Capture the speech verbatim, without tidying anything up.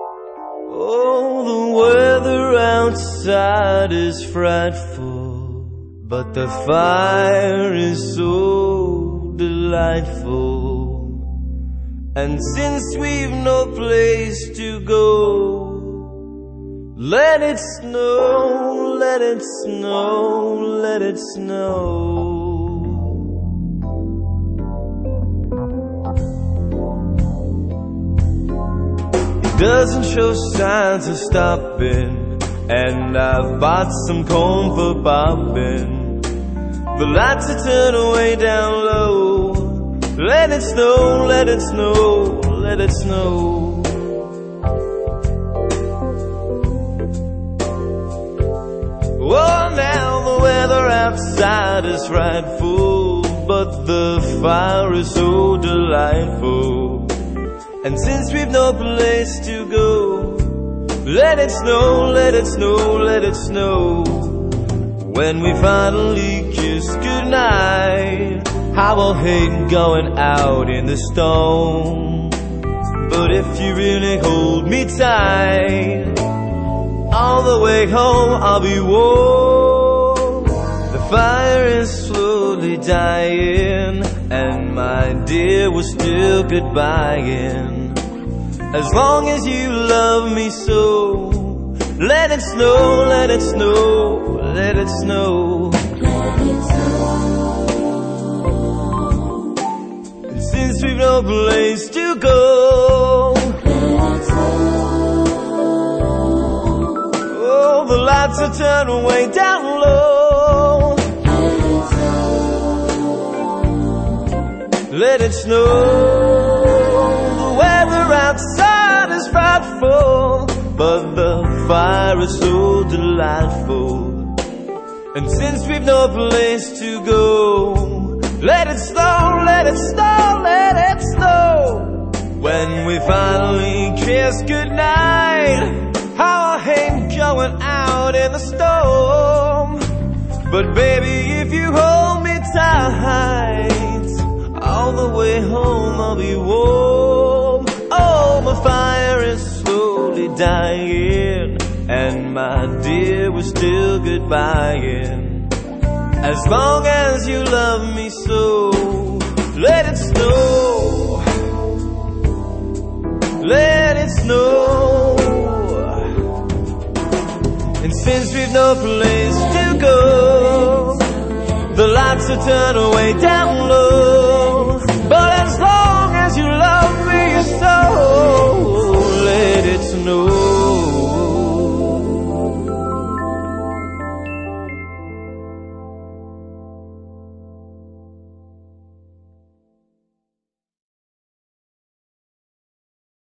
Oh, the weather outside is frightful, but the fire is so delightful. And since we've no place to go, let it snow, let it snow, let it snow. It doesn't show signs of stopping, and I've bought some corn for popping. The lights are turned way down low. Let it snow, let it snow, let it snow. Oh, now the weather outside is frightful, but the fire is so delightful. And since we've no place to go, let it snow, let it snow, let it snow. When we finally kiss goodnight, I will hate going out in the storm. But if you really hold me tight, all the way home I'll be warm. The fire is slowly dying, and my dear, we're still goodbying. As long as you love me so, let it snow, let it snow, let it snow. Let it snow. And since we've no place to go, Let it snow. oh, the lights are turned way down low. Let it snow. Let it snow. The weather outside is frightful, but the fire is so delightful. And since we've no place to go, let it snow, let it snow, let it snow. When we finally kiss goodnight, how I hate going out in the storm. But baby, if you hold me tight, all the way home I'll be warm. Oh, my fire is slowly dying, and my dear, we're still goodbying. As long as you love me so, let it snow, let it snow. And since we've no place to go, the lights are turned way down low.